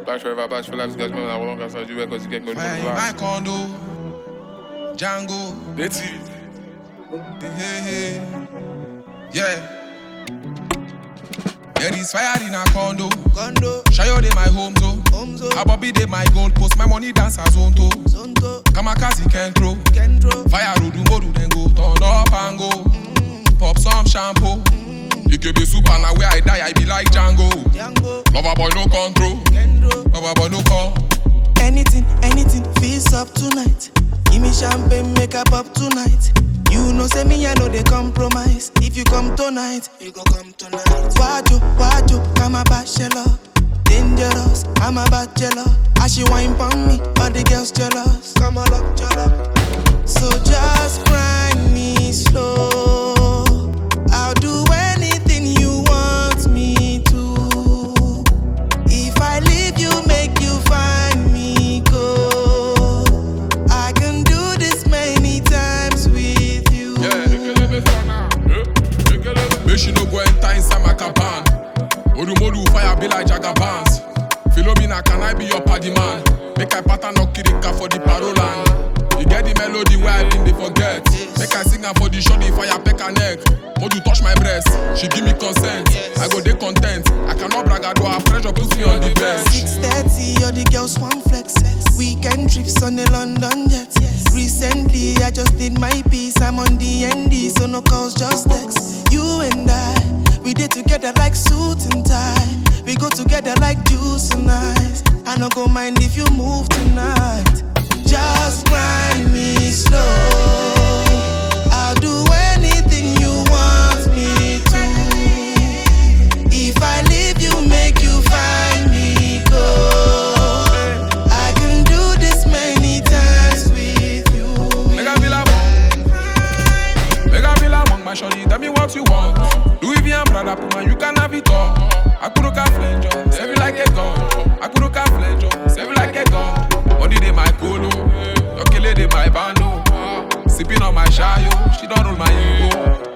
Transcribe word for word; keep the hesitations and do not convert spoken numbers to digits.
Back forever, back for life, guys, man, I won't answer you because you get good. My condo, Django, That's it. hey, hey, yeah. There is fire in a condo, Condo, Shayo de my home zone, home zone, Abobi de my gold post, my money dance as on to. Zonto, Kamakazi can throw, Kendro, fire rodu modu then go turn up and go. Mm. Pop some shampoo, mm. You can be super now where I die, I be like Django. Django, Lover boy no control, Kendro. lover boy no call. Anything, anything, feels up tonight. Give me champagne, make up up tonight. You know, say me, I know they compromise. If you come tonight, you go come tonight. Wajo, wajo, I'm a bachelor. Dangerous, I'm a bachelor. As she wine pon me, all the girls jealous. Come on up, jealous. So just grind me slow. I'll do anything you want me to. If I leave you, make you find me go. I can do this many times with you. Make she no go enter inside my caban. Odumodu fire be like Jagabans. Philomena, can I be your party man? Make I pattern no kirika for the parolan. You get the melody where I been they forget. Make I sing her for the shorty fire peck her neck. Modu touch my breast, she give me consent. I go dey content. I cannot brag I do her pressure puts me on the bench. six thirty, all the girls want flex. Weekend trips on the London jet. Recently, I just did my piece. I'm on the N D, so no calls, just text. You and I, we did together like suit and tie. We go together like juice and ice. I no go mind if you move tonight. Just grind me slow. I'll do anything you want me to. If I leave you, make you find me go. I can do this many times with you. Make I feel like one. Make I feel like one, my shorty. Tell me what you want. Louis V and Prada, Puma, you can have it all. I could look at flange, save it like a gun. I could look at flange, save it like a gun. Money de my colo, your killer de my bando. Sipping on my shayo, she don't roll my ego.